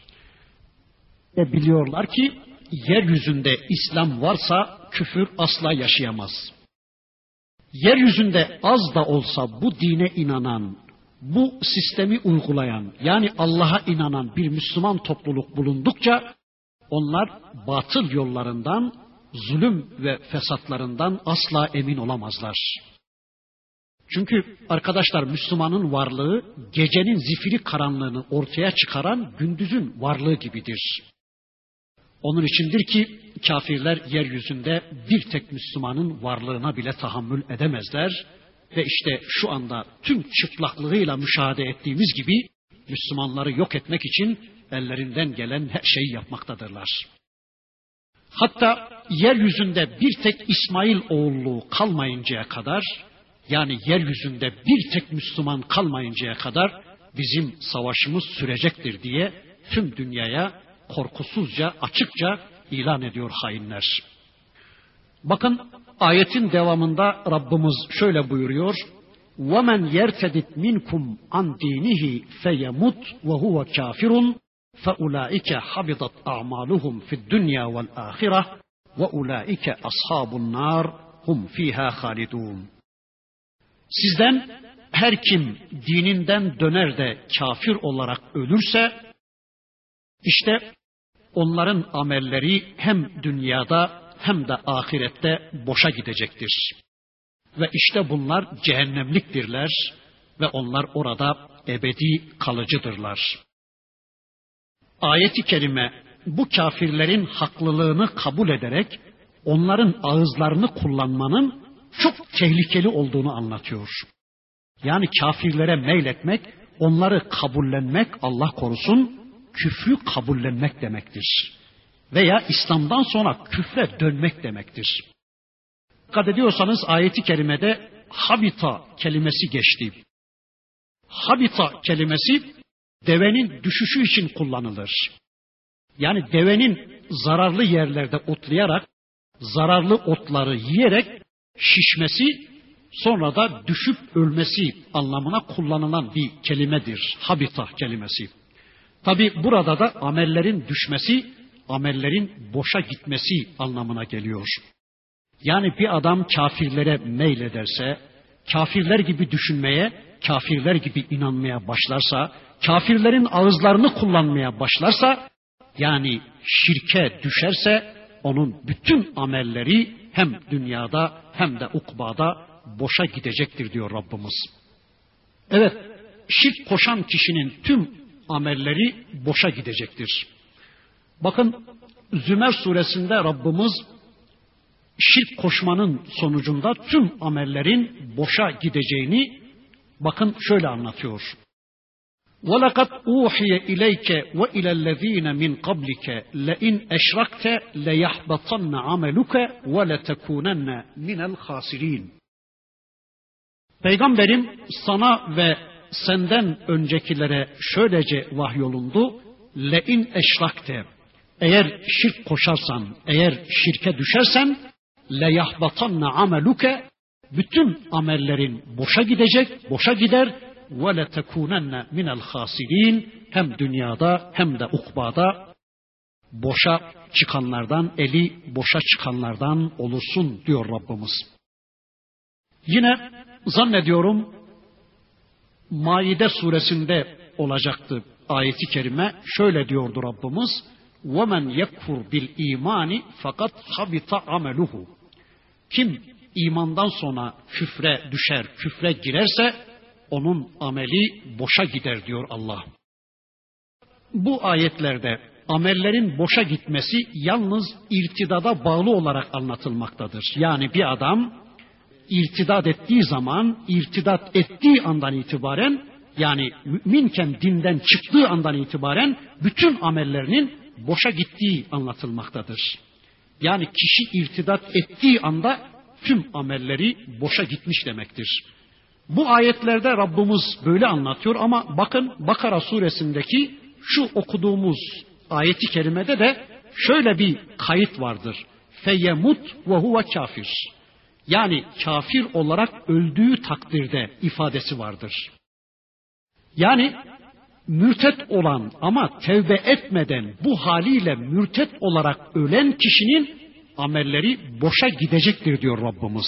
Ve biliyorlar ki yeryüzünde İslam varsa küfür asla yaşayamaz. Yeryüzünde az da olsa bu dine inanan, bu sistemi uygulayan, yani Allah'a inanan bir Müslüman topluluk bulundukça onlar batıl yollarından, zulüm ve fesatlarından asla emin olamazlar. Çünkü arkadaşlar Müslümanın varlığı gecenin zifiri karanlığını ortaya çıkaran gündüzün varlığı gibidir. Onun içindir ki kafirler yeryüzünde bir tek Müslümanın varlığına bile tahammül edemezler. Ve işte şu anda tüm çıplaklığıyla müşahede ettiğimiz gibi Müslümanları yok etmek için ellerinden gelen her şeyi yapmaktadırlar. Hatta yeryüzünde bir tek İsmail oğulluğu kalmayıncaya kadar, yani yeryüzünde bir tek Müslüman kalmayıncaya kadar bizim savaşımız sürecektir diye tüm dünyaya korkusuzca, açıkça ilan ediyor hainler. Bakın ayetin devamında Rabbimiz şöyle buyuruyor. وَمَنْ يَرْتَدِدْ مِنْكُمْ عَنْ دِينِهِ فَيَمُتْ وَهُوَ كَافِرٌ فَأُولَٰئِكَ حَبِطَتْ أَعْمَالُهُمْ فِي الدُّنْيَا وَالْآخِرَةِ وَأُولَٰئِكَ أَصْحَابُ النَّارِ هُمْ فِيهَا خَالِدُونَ. Sizden her kim dininden döner de kafir olarak ölürse, işte onların amelleri hem dünyada hem de ahirette boşa gidecektir. Ve işte bunlar cehennemliktirler ve onlar orada ebedi kalıcıdırlar. Ayet-i kerime bu kafirlerin haklılığını kabul ederek onların ağızlarını kullanmanın çok tehlikeli olduğunu anlatıyor. Yani kafirlere meyletmek, onları kabullenmek, Allah korusun, küfrü kabullenmek demektir. Veya İslam'dan sonra küfre dönmek demektir. Dikkat ediyorsanız ayet-i kerimede habita kelimesi geçti. Habita kelimesi devenin düşüşü için kullanılır. Yani devenin zararlı yerlerde otlayarak, zararlı otları yiyerek şişmesi, sonra da düşüp ölmesi anlamına kullanılan bir kelimedir. Habita kelimesi. Tabi burada da amellerin düşmesi, amellerin boşa gitmesi anlamına geliyor. Yani bir adam kafirlere meylederse, kafirler gibi düşünmeye, kafirler gibi inanmaya başlarsa, kafirlerin ağızlarını kullanmaya başlarsa, yani şirke düşerse, onun bütün amelleri hem dünyada hem de ukbada boşa gidecektir diyor Rabbimiz. Evet, şirk koşan kişinin tüm amelleri boşa gidecektir. Bakın Zümer suresinde Rabbimiz şirk koşmanın sonucunda tüm amellerin boşa gideceğini bakın şöyle anlatıyor. وَلَقَدْ اُوحِيَ اِلَيْكَ وَاِلَى الَّذ۪ينَ مِنْ قَبْلِكَ لَاِنْ اَشْرَكْتَ لَيَحْبَطَنَّ عَمَلُكَ وَلَتَكُونَنَّ مِنَ الْخَاسِرِينَ. Peygamberim sana ve senden öncekilere şöylece vahyolundu. لَاِنْ اَشْرَكْتَ, eğer şirk koşarsan, eğer şirke düşersen, لَيَحْبَطَنَّ عَمَلُكَ, bütün amellerin boşa gidecek, boşa gider. وَلَتَكُونَنَّ مِنَ الْخَاسِرِينَ, hem dünyada hem de ukbada boşa çıkanlardan, eli boşa çıkanlardan olursun diyor Rabbimiz. Yine zannediyorum Maide suresinde olacaktı ayeti kerime, şöyle diyordu Rabbimiz: وَمَنْ يَكْفُرْ بِالْا۪يمَانِ فَقَدْ حَبِطَ عَمَلُهُ. Kim imandan sonra küfre düşer, küfre girerse onun ameli boşa gider diyor Allah. Bu ayetlerde amellerin boşa gitmesi yalnız irtidada bağlı olarak anlatılmaktadır. Yani bir adam irtidat ettiği zaman, irtidat ettiği andan itibaren, yani müminken dinden çıktığı andan itibaren bütün amellerinin boşa gittiği anlatılmaktadır. Yani kişi irtidat ettiği anda tüm amelleri boşa gitmiş demektir. Bu ayetlerde Rabbimiz böyle anlatıyor ama bakın Bakara suresindeki şu okuduğumuz ayeti kerimede de şöyle bir kayıt vardır. Feyemut ve huve kafir. Yani kafir olarak öldüğü takdirde ifadesi vardır. Yani mürtet olan ama tevbe etmeden bu haliyle mürtet olarak ölen kişinin amelleri boşa gidecektir diyor Rabbimiz.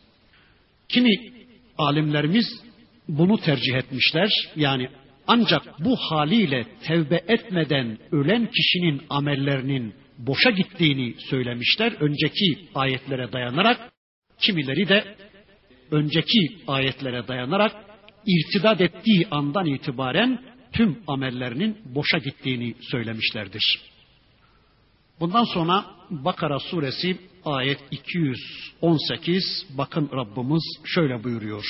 Kimi alimlerimiz bunu tercih etmişler. Yani ancak bu haliyle tevbe etmeden ölen kişinin amellerinin boşa gittiğini söylemişler önceki ayetlere dayanarak. Kimileri de önceki ayetlere dayanarak irtidat ettiği andan itibaren tüm amellerinin boşa gittiğini söylemişlerdir. Bundan sonra Bakara suresi ayet 218, bakın Rabbimiz şöyle buyuruyor.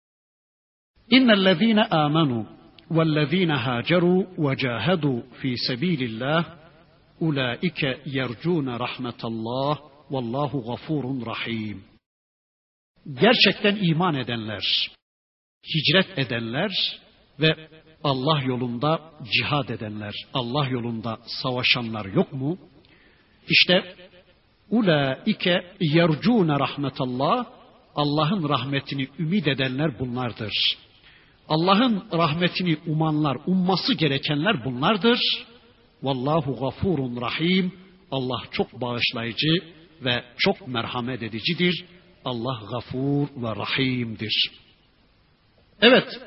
İnnellezîne âmenû vellezîne hâcerû ve câhedû fî sebîlillâh ulâike yercûne rahmetallâh vallâhu gafûrun rahîm. Gerçekten iman edenler, hicret edenler ve Allah yolunda cihad edenler, Allah yolunda savaşanlar yok mu? İşte ulaike yercûne rahmetallah, Allah'ın rahmetini ümit edenler bunlardır. Allah'ın rahmetini umanlar, umması gerekenler bunlardır. Vallahu gafurun rahim. Allah çok bağışlayıcı ve çok merhamet edicidir. Allah gafur ve rahimdir. Evet,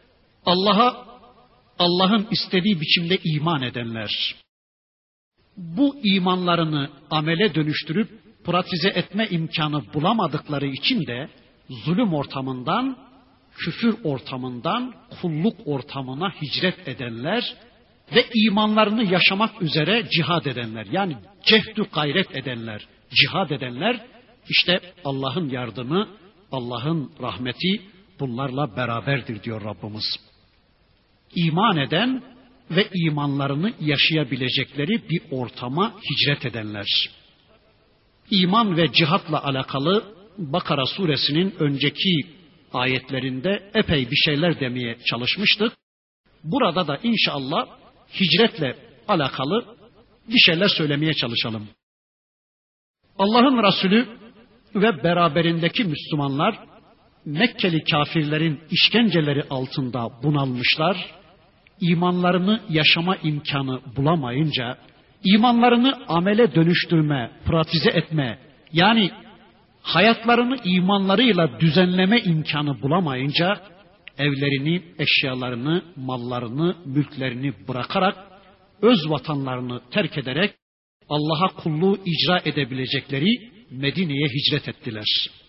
Allah'ın istediği biçimde iman edenler, bu imanlarını amele dönüştürüp pratize etme imkanı bulamadıkları için de zulüm ortamından, küfür ortamından kulluk ortamına hicret edenler ve imanlarını yaşamak üzere cihad edenler, yani cehdü gayret edenler, cihad edenler, işte Allah'ın yardımı, Allah'ın rahmeti bunlarla beraberdir diyor Rabbimiz. İman eden ve imanlarını yaşayabilecekleri bir ortama hicret edenler. İman ve cihatla alakalı Bakara suresinin önceki ayetlerinde epey bir şeyler demeye çalışmıştık. Burada da inşallah hicretle alakalı bir şeyler söylemeye çalışalım. Allah'ın Resulü ve beraberindeki Müslümanlar Mekkeli kafirlerin işkenceleri altında bunalmışlar. İmanlarını yaşama imkanı bulamayınca, imanlarını amele dönüştürme, pratize etme, yani hayatlarını imanlarıyla düzenleme imkanı bulamayınca, evlerini, eşyalarını, mallarını, mülklerini bırakarak, öz vatanlarını terk ederek, Allah'a kulluğu icra edebilecekleri Medine'ye hicret ettiler.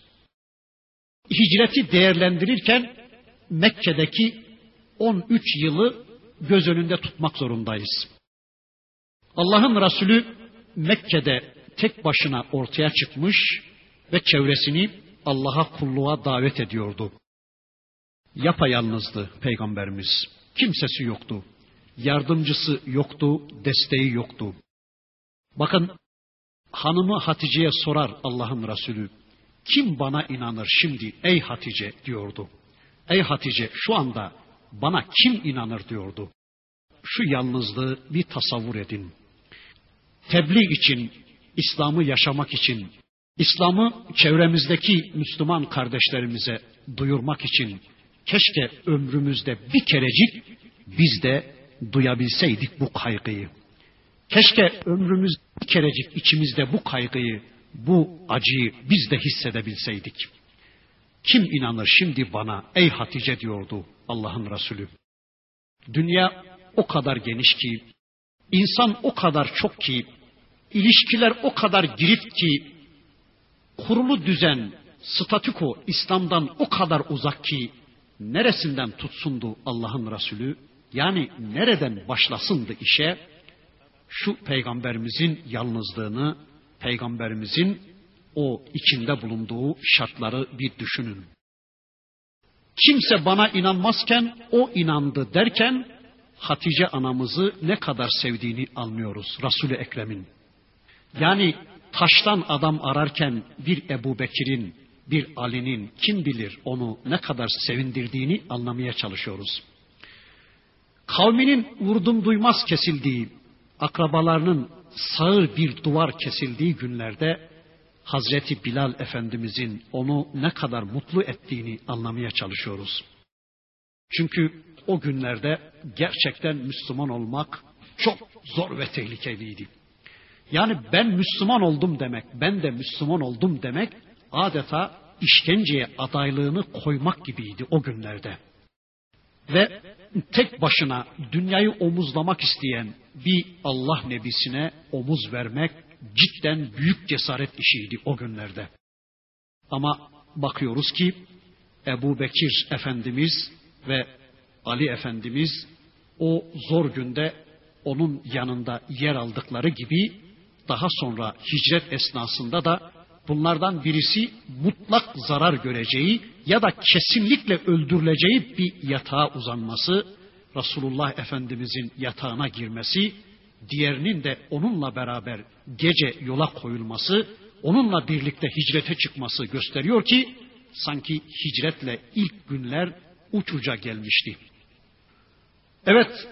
Hicreti değerlendirirken Mekke'deki 13 yılı göz önünde tutmak zorundayız. Allah'ın Resulü Mekke'de tek başına ortaya çıkmış ve çevresini Allah'a kulluğa davet ediyordu. Yapayalnızdı Peygamberimiz. Kimsesi yoktu. Yardımcısı yoktu, desteği yoktu. Bakın, hanımı Hatice'ye sorar Allah'ın Resulü. Kim bana inanır şimdi ey Hatice diyordu. Ey Hatice, şu anda bana kim inanır diyordu. Şu yalnızlığı bir tasavvur edin. Tebliğ için, İslam'ı yaşamak için, İslam'ı çevremizdeki Müslüman kardeşlerimize duyurmak için keşke ömrümüzde bir kerecik biz de duyabilseydik bu kaygıyı. Keşke ömrümüz bir kerecik içimizde bu kaygıyı, bu acıyı biz de hissedebilseydik. Kim inanır şimdi bana ey Hatice diyordu Allah'ın Resulü. Dünya o kadar geniş ki, insan o kadar çok ki, ilişkiler o kadar girift ki, kurulu düzen, statüko İslam'dan o kadar uzak ki, neresinden tutsundu Allah'ın Resulü? Yani nereden başlasındı işe? Şu Peygamberimizin yalnızlığını, Peygamberimizin o içinde bulunduğu şartları bir düşünün. Kimse bana inanmazken o inandı derken Hatice anamızı ne kadar sevdiğini anlıyoruz Resul-i Ekrem'in. Yani taştan adam ararken bir Ebu Bekir'in, bir Ali'nin kim bilir onu ne kadar sevindirdiğini anlamaya çalışıyoruz. Kavminin vurdum duymaz kesildiği, akrabalarının sağır bir duvar kesildiği günlerde Hazreti Bilal Efendimizin onu ne kadar mutlu ettiğini anlamaya çalışıyoruz. Çünkü o günlerde gerçekten Müslüman olmak çok zor ve tehlikeliydi. Yani ben Müslüman oldum demek, ben de Müslüman oldum demek adeta işkenceye adaylığını koymak gibiydi o günlerde. Ve tek başına dünyayı omuzlamak isteyen bir Allah nebisine omuz vermek cidden büyük cesaret işiydi o günlerde. Ama bakıyoruz ki Ebu Bekir Efendimiz ve Ali Efendimiz o zor günde onun yanında yer aldıkları gibi daha sonra hicret esnasında da bunlardan birisi mutlak zarar göreceği ya da kesinlikle öldürüleceği bir yatağa uzanması, Resulullah Efendimizin yatağına girmesi, diğerinin de onunla beraber gece yola koyulması, onunla birlikte hicrete çıkması gösteriyor ki sanki hicretle ilk günler uç uca gelmişti. Evet,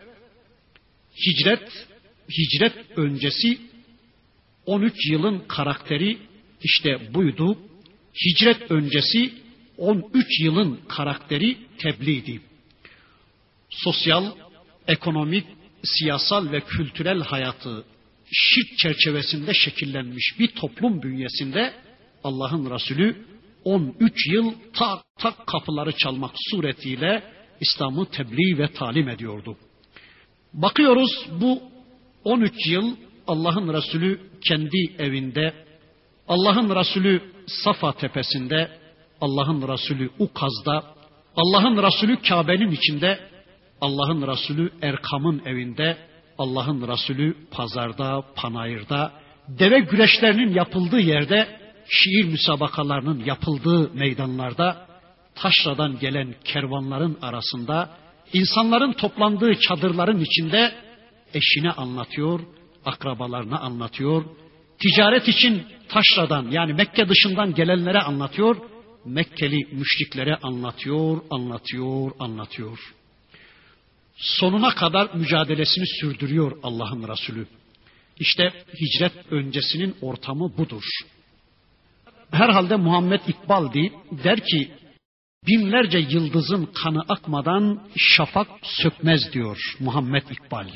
hicret öncesi 13 yılın karakteri işte buydu. hicret öncesi 13 yılın karakteri tebliğdi. Sosyal, ekonomik, siyasal ve kültürel hayatı şirk çerçevesinde şekillenmiş bir toplum bünyesinde Allah'ın Resulü 13 yıl tak tak kapıları çalmak suretiyle İslam'ı tebliğ ve talim ediyordu. Bakıyoruz bu 13 yıl Allah'ın Resulü kendi evinde, Allah'ın Resulü Safa tepesinde, Allah'ın Resulü Ukaz'da, Allah'ın Resulü Kabe'nin içinde, Allah'ın Resulü Erkam'ın evinde, Allah'ın Resulü pazarda, panayırda, deve güreşlerinin yapıldığı yerde, şiir müsabakalarının yapıldığı meydanlarda, taşradan gelen kervanların arasında, insanların toplandığı çadırların içinde eşine anlatıyor, akrabalarına anlatıyor, ticaret için taşradan yani Mekke dışından gelenlere anlatıyor, Mekkeli müşriklere anlatıyor. Sonuna kadar mücadelesini sürdürüyor Allah'ın Resulü. İşte hicret öncesinin ortamı budur. Herhalde Muhammed İkbal'di, der ki, binlerce yıldızın kanı akmadan şafak sökmez diyor Muhammed İkbal.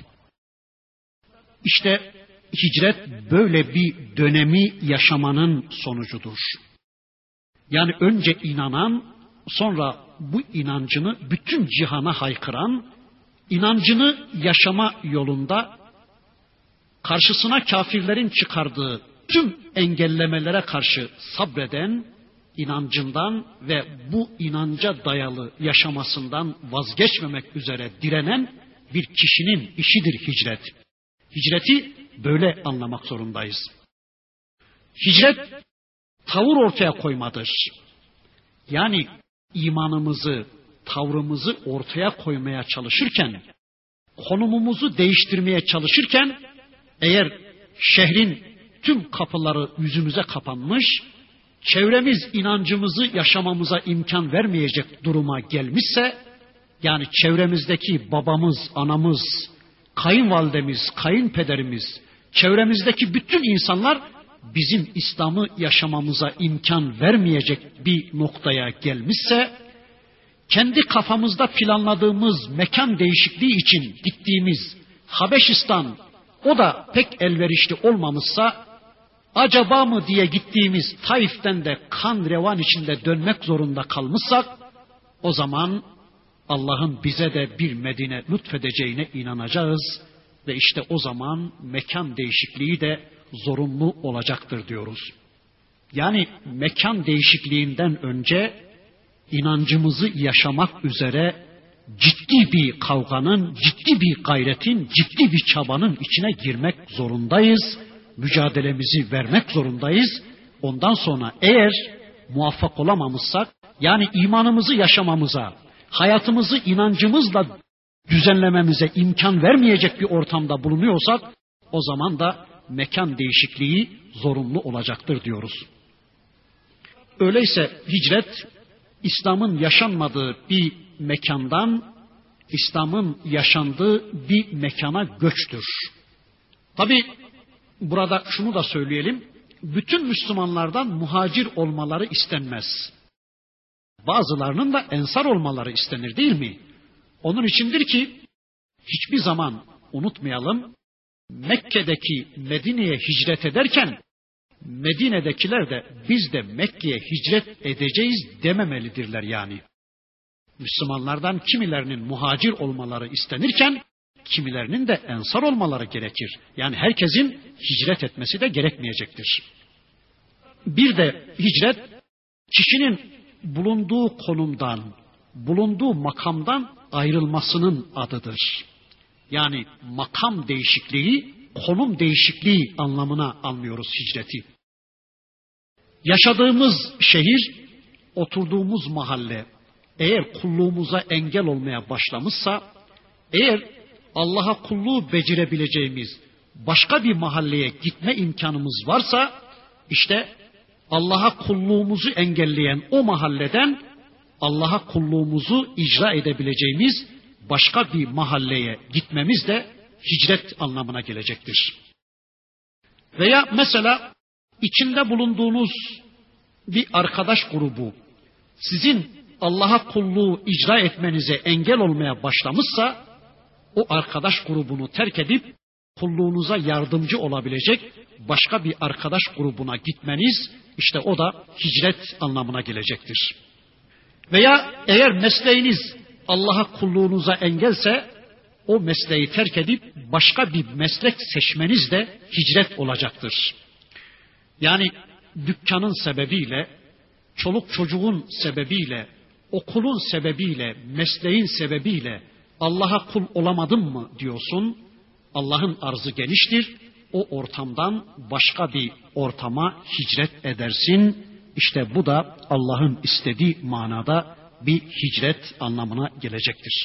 İşte hicret böyle bir dönemi yaşamanın sonucudur. Yani önce inanan, sonra bu inancını bütün cihana haykıran, inancını yaşama yolunda karşısına kafirlerin çıkardığı tüm engellemelere karşı sabreden, inancından ve bu inanca dayalı yaşamasından vazgeçmemek üzere direnen bir kişinin işidir hicret. Hicreti böyle anlamak zorundayız. Hicret tavır ortaya koymadır. Yani imanımızı, tavrımızı ortaya koymaya çalışırken, konumumuzu değiştirmeye çalışırken, eğer şehrin tüm kapıları yüzümüze kapanmış, çevremiz inancımızı yaşamamıza imkan vermeyecek duruma gelmişse, yani çevremizdeki babamız, anamız, kayınvalidemiz, kayınpederimiz, çevremizdeki bütün insanlar bizim İslam'ı yaşamamıza imkan vermeyecek bir noktaya gelmişse, kendi kafamızda planladığımız mekan değişikliği için gittiğimiz Habeşistan, o da pek elverişli olmamışsa, acaba mı diye gittiğimiz Taif'ten de kan revan içinde dönmek zorunda kalmışsak, o zaman Allah'ın bize de bir Medine lütfedeceğine inanacağız ve işte o zaman mekan değişikliği de zorunlu olacaktır diyoruz. Yani mekan değişikliğinden önce inancımızı yaşamak üzere ciddi bir kavganın, ciddi bir gayretin, ciddi bir çabanın içine girmek zorundayız. Mücadelemizi vermek zorundayız. Ondan sonra eğer muvaffak olamamışsak, yani imanımızı yaşamamıza, hayatımızı inancımızla düzenlememize imkan vermeyecek bir ortamda bulunuyorsak, o zaman da mekan değişikliği zorunlu olacaktır diyoruz. Öyleyse hicret, İslam'ın yaşanmadığı bir mekandan, İslam'ın yaşandığı bir mekana göçtür. Tabi burada şunu da söyleyelim, bütün Müslümanlardan muhacir olmaları istenmez. Bazılarının da ensar olmaları istenir değil mi? Onun içindir ki hiçbir zaman unutmayalım, Mekke'deki Medine'ye hicret ederken Medine'dekiler de biz de Mekke'ye hicret edeceğiz dememelidirler yani. Müslümanlardan kimilerinin muhacir olmaları istenirken kimilerinin de ensar olmaları gerekir. Yani herkesin hicret etmesi de gerekmeyecektir. Bir de hicret kişinin bulunduğu konumdan, bulunduğu makamdan ayrılmasının adıdır. Yani makam değişikliği, konum değişikliği anlamına almıyoruz hicreti. Yaşadığımız şehir, oturduğumuz mahalle eğer kulluğumuza engel olmaya başlamışsa, eğer Allah'a kulluğu becerebileceğimiz başka bir mahalleye gitme imkanımız varsa, işte Allah'a kulluğumuzu engelleyen o mahalleden Allah'a kulluğumuzu icra edebileceğimiz başka bir mahalleye gitmemiz de hicret anlamına gelecektir. Veya mesela içinde bulunduğunuz bir arkadaş grubu sizin Allah'a kulluğu icra etmenize engel olmaya başlamışsa, o arkadaş grubunu terk edip kulluğunuza yardımcı olabilecek başka bir arkadaş grubuna gitmeniz, işte o da hicret anlamına gelecektir. Veya eğer mesleğiniz Allah'a kulluğunuza engelse, o mesleği terk edip başka bir meslek seçmeniz de hicret olacaktır. Yani dükkanın sebebiyle, çoluk çocuğun sebebiyle, okulun sebebiyle, mesleğin sebebiyle Allah'a kul olamadın mı diyorsun. Allah'ın arzı geniştir. O ortamdan başka bir ortama hicret edersin. İşte bu da Allah'ın istediği manada bir hicret anlamına gelecektir.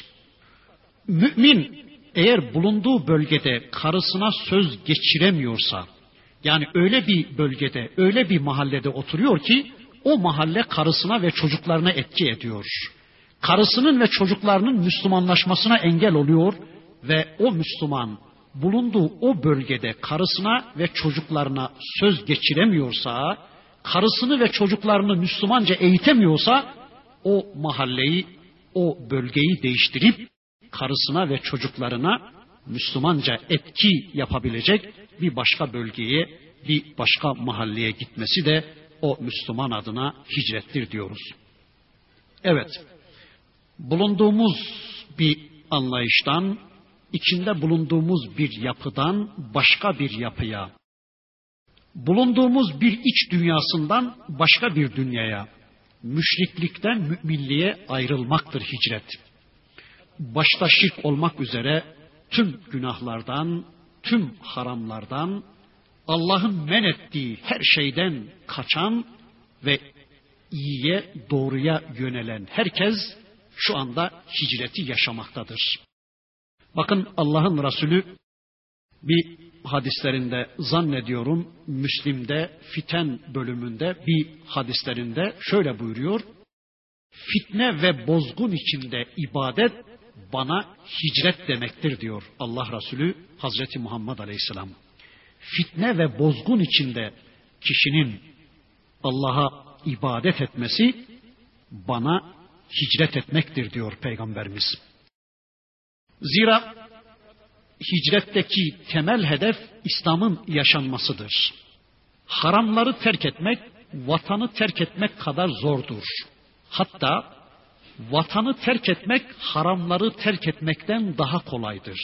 Mümin eğer bulunduğu bölgede karısına söz geçiremiyorsa, yani öyle bir bölgede, öyle bir mahallede oturuyor ki o mahalle karısına ve çocuklarına etki ediyor. Karısının ve çocuklarının Müslümanlaşmasına engel oluyor ve o Müslüman bulunduğu o bölgede karısına ve çocuklarına söz geçiremiyorsa, karısını ve çocuklarını Müslümanca eğitemiyorsa, o mahalleyi, o bölgeyi değiştirip karısına ve çocuklarına Müslümanca etki yapabilecek bir başka bölgeye, bir başka mahalleye gitmesi de o Müslüman adına hicrettir diyoruz. Evet, bulunduğumuz bir anlayıştan, içinde bulunduğumuz bir yapıdan başka bir yapıya, bulunduğumuz bir iç dünyasından başka bir dünyaya, müşriklikten müminliğe ayrılmaktır hicret. Başta şirk olmak üzere tüm günahlardan, tüm haramlardan, Allah'ın men ettiği her şeyden kaçan ve iyiye, doğruya yönelen herkes şu anda hicreti yaşamaktadır. Bakın Allah'ın Resulü bir hadislerinde, zannediyorum Müslim'de, Fiten bölümünde bir hadislerinde şöyle buyuruyor. Fitne ve bozgun içinde ibadet bana hicret demektir diyor Allah Resulü Hazreti Muhammed Aleyhisselam. Fitne ve bozgun içinde kişinin Allah'a ibadet etmesi bana hicret etmektir diyor Peygamberimiz. Zira hicretteki temel hedef İslam'ın yaşanmasıdır. Haramları terk etmek, vatanı terk etmek kadar zordur. Hatta vatanı terk etmek, haramları terk etmekten daha kolaydır.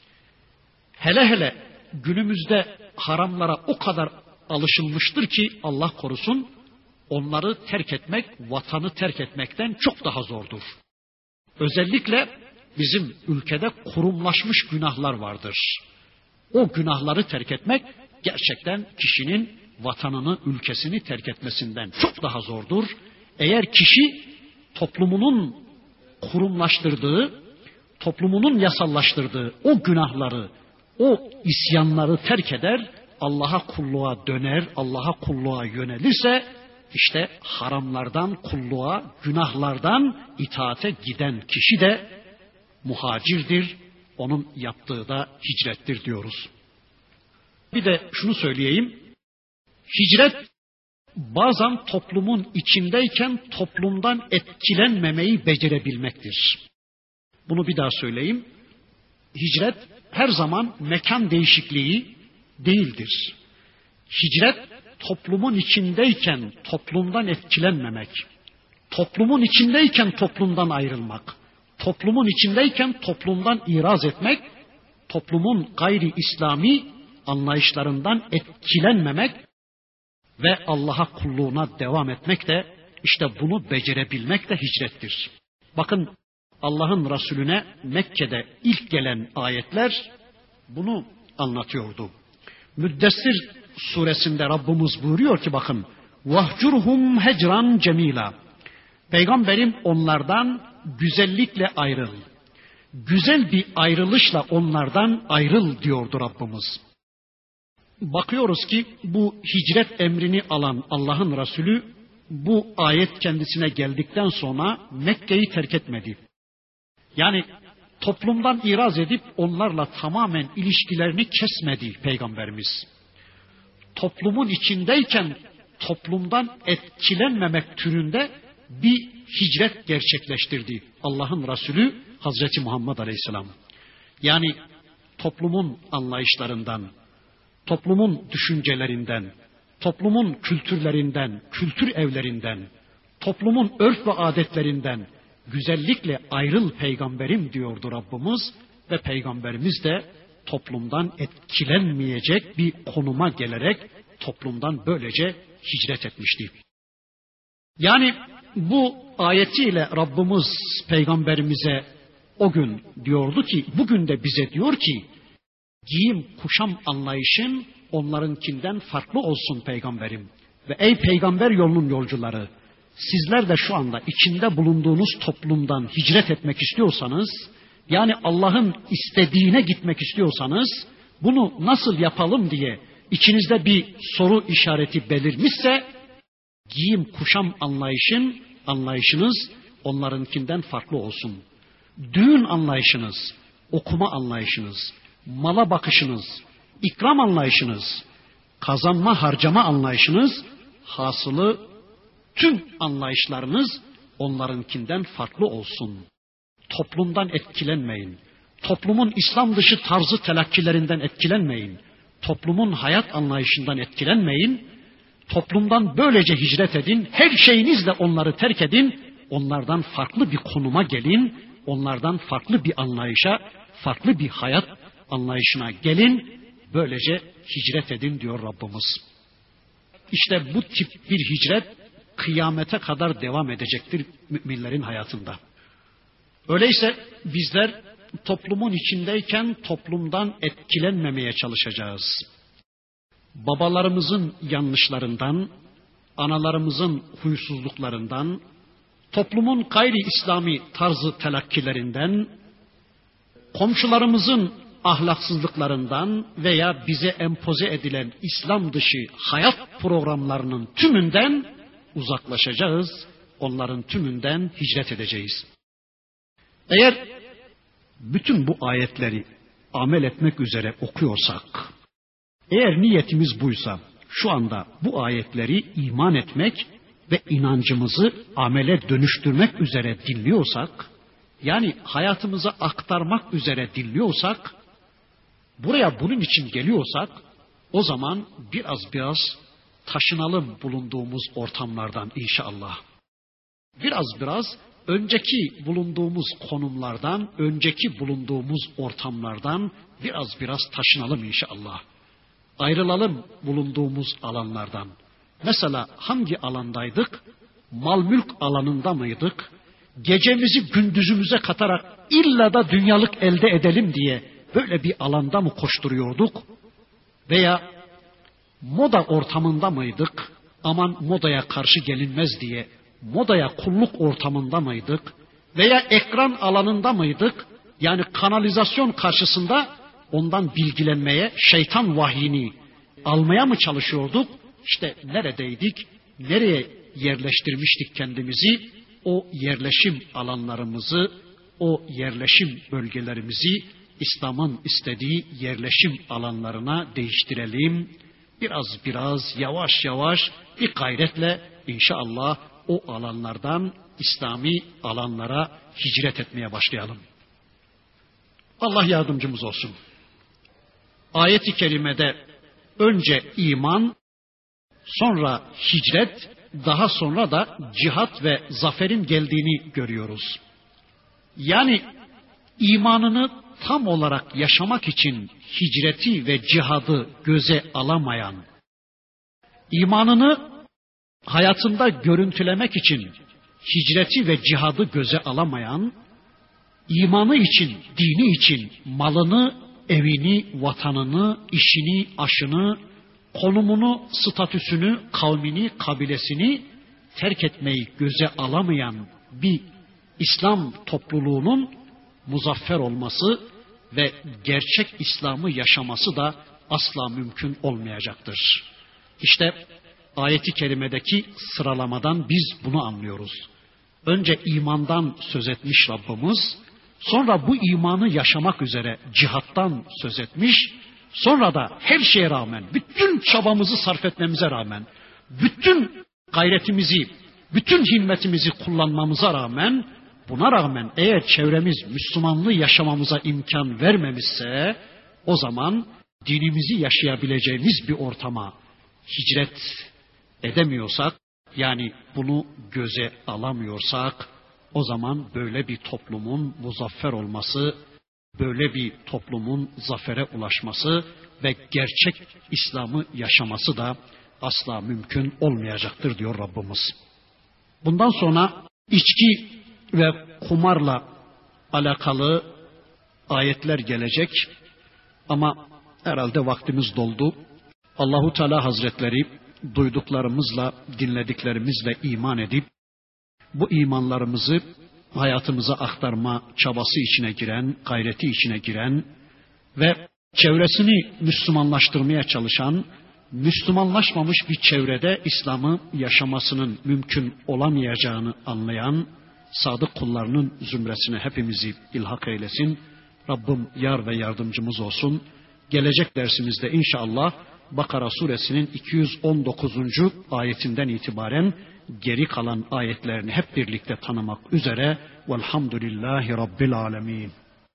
Hele hele günümüzde haramlara o kadar alışılmıştır ki Allah korusun, onları terk etmek, vatanı terk etmekten çok daha zordur. Özellikle bizim ülkede kurumlaşmış günahlar vardır. O günahları terk etmek gerçekten kişinin vatanını, ülkesini terk etmesinden çok daha zordur. Eğer kişi toplumunun kurumlaştırdığı, toplumunun yasallaştırdığı o günahları, o isyanları terk eder, Allah'a kulluğa döner, Allah'a kulluğa yönelirse, işte haramlardan kulluğa, günahlardan itaate giden kişi de muhacirdir, onun yaptığı da hicrettir diyoruz. Bir de şunu söyleyeyim, hicret bazen toplumun içindeyken toplumdan etkilenmemeyi becerebilmektir. Bunu bir daha söyleyeyim, hicret her zaman mekan değişikliği değildir. Hicret toplumun içindeyken toplumdan etkilenmemek, toplumun içindeyken toplumdan ayrılmak, toplumun içindeyken toplumdan iraz etmek, toplumun gayri İslami anlayışlarından etkilenmemek ve Allah'a kulluğuna devam etmek de işte bunu becerebilmek de hicrettir. Bakın Allah'ın Resulüne Mekke'de ilk gelen ayetler bunu anlatıyordu. Müddessir suresinde Rabbimiz buyuruyor ki bakın vahcurhum hecran cemila. Peygamberim onlardan güzellikle ayrıl. Güzel bir ayrılışla onlardan ayrıl diyordu Rabbimiz. Bakıyoruz ki bu hicret emrini alan Allah'ın Resulü bu ayet kendisine geldikten sonra Mekke'yi terk etmedi. Yani toplumdan iraz edip onlarla tamamen ilişkilerini kesmedi Peygamberimiz. Toplumun içindeyken toplumdan etkilenmemek türünde bir hicret gerçekleştirdi Allah'ın Resulü Hazreti Muhammed Aleyhisselam. Yani toplumun anlayışlarından, toplumun düşüncelerinden, toplumun kültürlerinden, kültür evlerinden, toplumun örf ve adetlerinden güzellikle ayrıl peygamberim diyordu Rabbimiz ve peygamberimiz de toplumdan etkilenmeyecek bir konuma gelerek toplumdan böylece hicret etmişti. Yani bu ayetiyle Rabbimiz peygamberimize o gün diyordu ki, bugün de bize diyor ki, giyim kuşam anlayışın onlarınkinden farklı olsun peygamberim. Ve ey peygamber yolunun yolcuları, sizler de şu anda içinde bulunduğunuz toplumdan hicret etmek istiyorsanız, yani Allah'ın istediğine gitmek istiyorsanız, bunu nasıl yapalım diye içinizde bir soru işareti belirmişse, giyim kuşam anlayışınız onlarınkinden farklı olsun. Düğün anlayışınız, okuma anlayışınız, mala bakışınız, ikram anlayışınız, kazanma harcama anlayışınız, hasılı tüm anlayışlarınız onlarınkinden farklı olsun. Toplumdan etkilenmeyin. Toplumun İslam dışı tarzı telakkilerinden etkilenmeyin. Toplumun hayat anlayışından etkilenmeyin. Toplumdan böylece hicret edin. Her şeyinizle onları terk edin. Onlardan farklı bir konuma gelin. Onlardan farklı bir anlayışa, farklı bir hayat anlayışına gelin. Böylece hicret edin diyor Rabbimiz. İşte bu tip bir hicret kıyamete kadar devam edecektir müminlerin hayatında. Öyleyse bizler toplumun içindeyken toplumdan etkilenmemeye çalışacağız. Babalarımızın yanlışlarından, analarımızın huysuzluklarından, toplumun gayri İslami tarzı telakkilerinden, komşularımızın ahlaksızlıklarından veya bize empoze edilen İslam dışı hayat programlarının tümünden uzaklaşacağız. Onların tümünden hicret edeceğiz. Eğer bütün bu ayetleri amel etmek üzere okuyorsak, eğer niyetimiz buysa, şu anda bu ayetleri iman etmek ve inancımızı amele dönüştürmek üzere dinliyorsak, yani hayatımıza aktarmak üzere dinliyorsak, buraya bunun için geliyorsak, o zaman biraz taşınalım bulunduğumuz ortamlardan inşallah. Biraz önceki bulunduğumuz konumlardan, önceki bulunduğumuz ortamlardan biraz taşınalım inşallah. Ayrılalım bulunduğumuz alanlardan. Mesela hangi alandaydık? Mal mülk alanında mıydık? Gecemizi gündüzümüze katarak illa da dünyalık elde edelim diye böyle bir alanda mı koşturuyorduk? Veya moda ortamında mıydık? Aman modaya karşı gelinmez diye modaya kulluk ortamında mıydık? Veya ekran alanında mıydık? Yani kanalizasyon karşısında ondan bilgilenmeye, şeytan vahyini almaya mı çalışıyorduk? İşte neredeydik? Nereye yerleştirmiştik kendimizi? O yerleşim alanlarımızı, o yerleşim bölgelerimizi İslam'ın istediği yerleşim alanlarına değiştirelim. Biraz yavaş bir gayretle inşallah o alanlardan İslami alanlara hicret etmeye başlayalım. Allah yardımcımız olsun. Ayet-i kerimede önce iman, sonra hicret, daha sonra da cihat ve zaferin geldiğini görüyoruz. Yani imanını tam olarak yaşamak için hicreti ve cihadı göze alamayan, imanını hayatında görüntülemek için hicreti ve cihadı göze alamayan, imanı için, dini için malını, evini, vatanını, işini, aşını, konumunu, statüsünü, kavmini, kabilesini terk etmeyi göze alamayan bir İslam topluluğunun muzaffer olması ve gerçek İslam'ı yaşaması da asla mümkün olmayacaktır. İşte ayet-i kerimedeki sıralamadan biz bunu anlıyoruz. Önce imandan söz etmiş Rabbimiz, sonra bu imanı yaşamak üzere cihattan söz etmiş, sonra da her şeye rağmen, bütün çabamızı sarf etmemize rağmen, bütün gayretimizi, bütün himmetimizi kullanmamıza rağmen, buna rağmen eğer çevremiz Müslümanlığı yaşamamıza imkan vermemişse, o zaman dinimizi yaşayabileceğimiz bir ortama hicret edemiyorsak, yani bunu göze alamıyorsak, o zaman böyle bir toplumun muzaffer olması, böyle bir toplumun zafere ulaşması ve gerçek İslam'ı yaşaması da asla mümkün olmayacaktır diyor Rabbimiz. Bundan sonra içki ve kumarla alakalı ayetler gelecek ama herhalde vaktimiz doldu. Allahu Teala Hazretleri duyduklarımızla, dinlediklerimizle iman edip bu imanlarımızı hayatımıza aktarma çabası içine giren, gayreti içine giren ve çevresini Müslümanlaştırmaya çalışan, Müslümanlaşmamış bir çevrede İslam'ı yaşamasının mümkün olamayacağını anlayan sadık kullarının zümresine hepimizi ilhak eylesin. Rabbim yar ve yardımcımız olsun. Gelecek dersimizde inşallah Bakara suresinin 219. ayetinden itibaren geri kalan ayetlerini hep birlikte tanımak üzere. Velhamdülillahi Rabbil alemin.